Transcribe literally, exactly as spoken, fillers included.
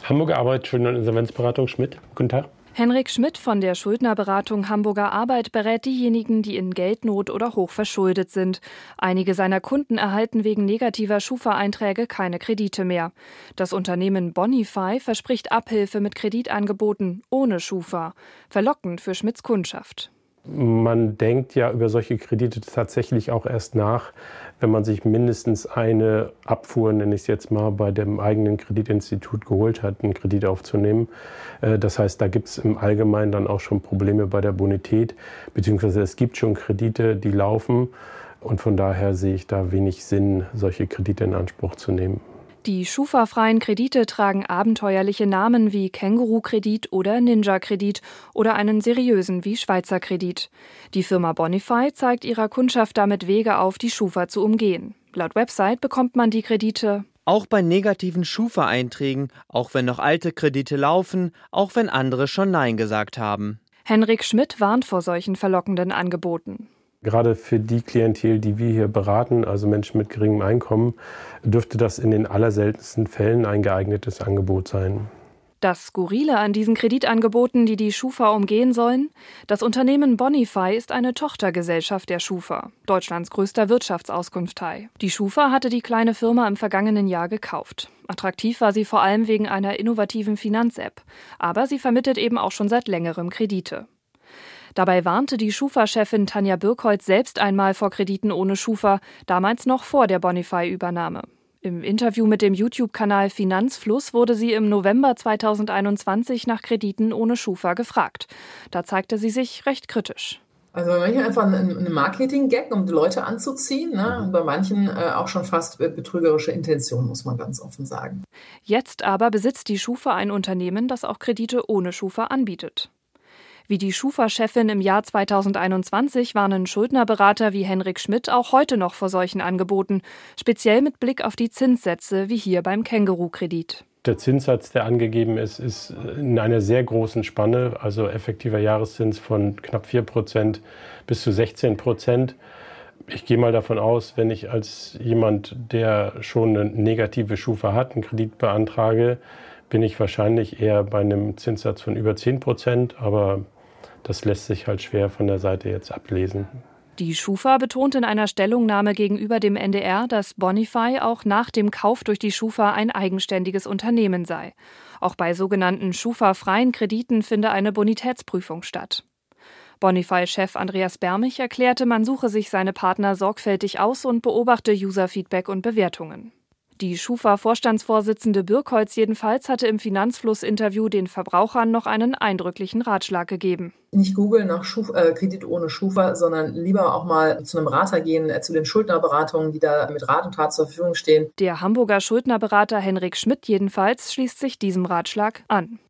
Hamburger Arbeit, Schulden- und Insolvenzberatung Schmidt. Guten Tag. Henrik Schmidt von der Schuldnerberatung Hamburger Arbeit berät diejenigen, die in Geldnot oder hoch verschuldet sind. Einige seiner Kunden erhalten wegen negativer Schufa-Einträge keine Kredite mehr. Das Unternehmen Bonify verspricht Abhilfe mit Kreditangeboten ohne Schufa. Verlockend für Schmidts Kundschaft. Man denkt ja über solche Kredite tatsächlich auch erst nach, wenn man sich mindestens eine Abfuhr, nenne ich es jetzt mal, bei dem eigenen Kreditinstitut geholt hat, einen Kredit aufzunehmen. Das heißt, da gibt es im Allgemeinen dann auch schon Probleme bei der Bonität, beziehungsweise es gibt schon Kredite, die laufen. Und von daher sehe ich da wenig Sinn, solche Kredite in Anspruch zu nehmen. Die Schufa-freien Kredite tragen abenteuerliche Namen wie Känguru-Kredit oder Ninja-Kredit oder einen seriösen wie Schweizer Kredit. Die Firma Bonify zeigt ihrer Kundschaft damit Wege auf, die Schufa zu umgehen. Laut Website bekommt man die Kredite auch bei negativen Schufa-Einträgen, auch wenn noch alte Kredite laufen, auch wenn andere schon Nein gesagt haben. Henrik Schmidt warnt vor solchen verlockenden Angeboten. Gerade für die Klientel, die wir hier beraten, also Menschen mit geringem Einkommen, dürfte das in den allerseltensten Fällen ein geeignetes Angebot sein. Das Skurrile an diesen Kreditangeboten, die die Schufa umgehen sollen: Das Unternehmen Bonify ist eine Tochtergesellschaft der Schufa, Deutschlands größter Wirtschaftsauskunftei. Die Schufa hatte die kleine Firma im vergangenen Jahr gekauft. Attraktiv war sie vor allem wegen einer innovativen Finanz-App. Aber sie vermittelt eben auch schon seit längerem Kredite. Dabei warnte die Schufa-Chefin Tanja Birkholz selbst einmal vor Krediten ohne Schufa, damals noch vor der Bonify-Übernahme. Im Interview mit dem YouTube-Kanal Finanzfluss wurde sie im November zweitausendeinundzwanzig nach Krediten ohne Schufa gefragt. Da zeigte sie sich recht kritisch. Also bei manchen einfach ein Marketing-Gag, um die Leute anzuziehen, ne? Und bei manchen äh, auch schon fast betrügerische Intention, muss man ganz offen sagen. Jetzt aber besitzt die Schufa ein Unternehmen, das auch Kredite ohne Schufa anbietet. Wie die Schufa-Chefin im Jahr zweitausendeinundzwanzig warnen Schuldnerberater wie Henrik Schmidt auch heute noch vor solchen Angeboten, speziell mit Blick auf die Zinssätze wie hier beim Känguru-Kredit. Der Zinssatz, der angegeben ist, ist in einer sehr großen Spanne, also effektiver Jahreszins von knapp vier Prozent bis zu sechzehn Prozent. Ich gehe mal davon aus, wenn ich als jemand, der schon eine negative Schufa hat, einen Kredit beantrage, bin ich wahrscheinlich eher bei einem Zinssatz von über zehn Prozent, aber das lässt sich halt schwer von der Seite jetzt ablesen. Die Schufa betont in einer Stellungnahme gegenüber dem N D R, dass Bonify auch nach dem Kauf durch die Schufa ein eigenständiges Unternehmen sei. Auch bei sogenannten Schufa-freien Krediten finde eine Bonitätsprüfung statt. Bonify-Chef Andreas Bermich erklärte, man suche sich seine Partner sorgfältig aus und beobachte User-Feedback und Bewertungen. Die Schufa-Vorstandsvorsitzende Birkholz jedenfalls hatte im Finanzfluss-Interview den Verbrauchern noch einen eindrücklichen Ratschlag gegeben. Nicht googeln nach Schuf, äh, Kredit ohne Schufa, sondern lieber auch mal zu einem Berater gehen, äh, zu den Schuldnerberatungen, die da mit Rat und Tat zur Verfügung stehen. Der Hamburger Schuldnerberater Henrik Schmidt jedenfalls schließt sich diesem Ratschlag an.